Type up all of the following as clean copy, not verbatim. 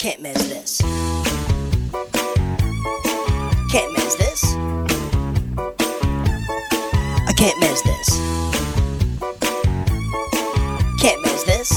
Can't miss this. Can't miss this. I can't miss this. Can't miss this.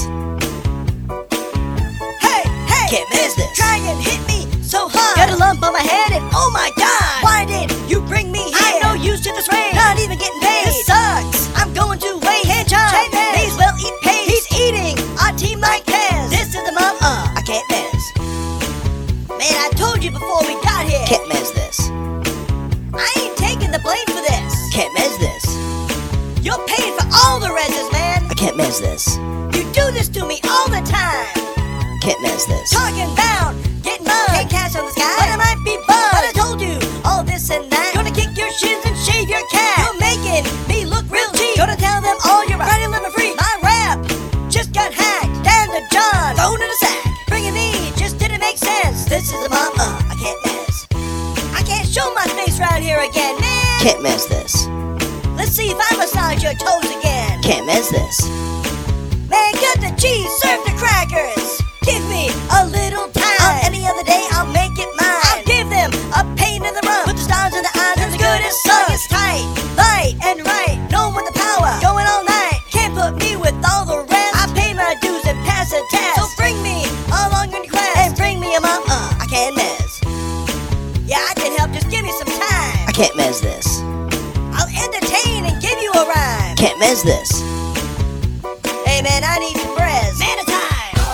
Hey, hey, Can't miss this. Try and hit me so hard. Got a lump on my head and oh my god. Why did you bring me here? I'm no use to this rain. Not even getting paid. This sucks. I'm going to waste. Can't charge. May as well eat paste. He's eating our team like Pez. This is the mom. I can't miss. Man, I told you before we got here. Can't miss this. I ain't taking the blame for this. Can't miss this. You're paying for all the reses, man. I can't miss this. You do this to me all the time. Can't miss this. Talking about getting mugged. Can't cash on the sky, but I might be bugged. But I told you all this and that. Gonna kick your shins and shave your cat. You're making me look real cheap. Gonna tell them all you're right and living free. My rap just got hacked. Dan the John thrown in a sack. Bringing me just didn't make sense. This is a mom. I can't miss. I can't show my face right here again, man. Can't miss this. Let's see if I massage your toes again. Can't miss this. Man, cut the cheese, serve the crackers. Give me a little time. Any other day, I'll make it mine. I'll give them a pain in the rump. Put the stars in the eyes, as good as sun. It's tight, light and right. No one with the power, going all night. Can't put me with all the rest. I pay my dues and pass a test. So bring me along on your quest and bring me a mom. I can't miss. Yeah, I can help. Just give me some time. I can't miss this. I'll entertain and give you a rhyme. Can't miss this. Hey man, I need some bread. Man of time.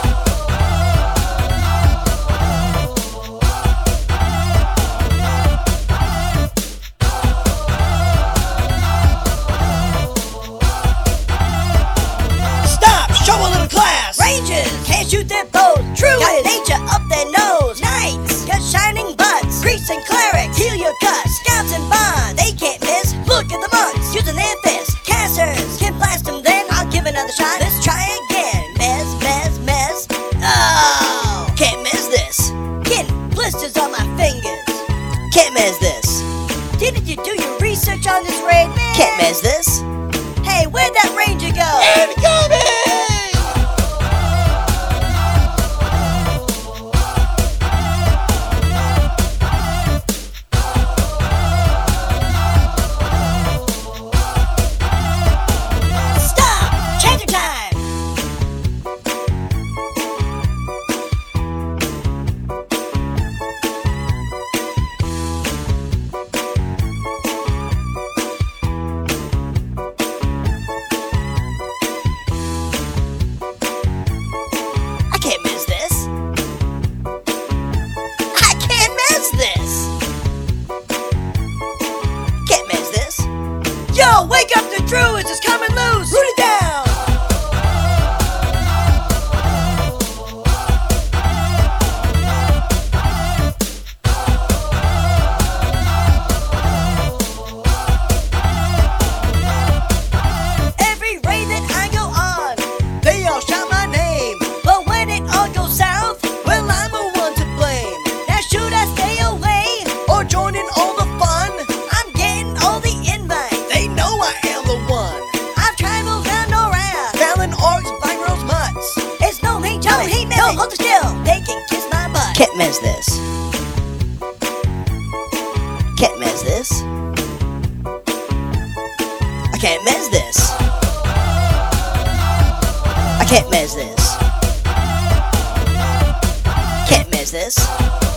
Stop! Show a little class. Rangers can't shoot their bows. True got nature up their nose. Knights got shining butts. Priests and clerics heal your cuts. Scouts and bonds they can't miss. Look at the monks using their fists. Casters can blast them. Then I'll give another shot. Let's try again. Mez. Oh, Can't miss this. getting blisters on my fingers. Can't miss this. Didn't you do your research on this raid, man? Can't miss this. Hey, where'd that ranger go? Incoming! Stop! Change your time! I can't miss this. I can't miss this. Can't miss this. Yo, wake up the druids, it's coming loose! Root it down! Every raid that I go on, they all shout my name. But when it all goes south, well, I'm the one to blame. Now should I stay away or join in all the fun? I'm getting all the invites. They know I am the one. I've traveled down around, Fallon orcs, Vigros mutts. It's no hate, no, hold it still. They can kiss my butt. Can't miss this. Can't miss this. I can't miss this. I can't miss this. Can't miss this.